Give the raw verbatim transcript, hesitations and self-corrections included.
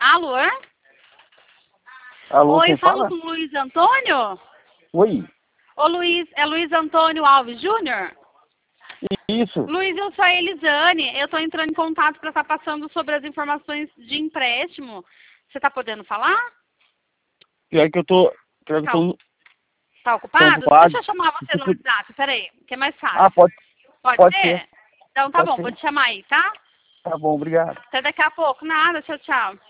Alô? Alô, Oi, quem falo fala? com o Luiz Antônio? Oi, Ô Luiz, é Luiz Antônio Alves Júnior? isso. Luiz, eu sou a Elisane. Eu estou entrando em contato para estar passando sobre as informações de empréstimo. Você está podendo falar? Pior que eu tô... Pior que Tá, eu tô... tá tô ocupado? ocupado. Deixa eu chamar você no WhatsApp, peraí, que é mais Ah, fácil. pode, Pode pode ser. ser? Então tá Pode bom, vou ser. te chamar aí, tá? Tá bom, obrigado. Até daqui a pouco. Nada, tchau, tchau.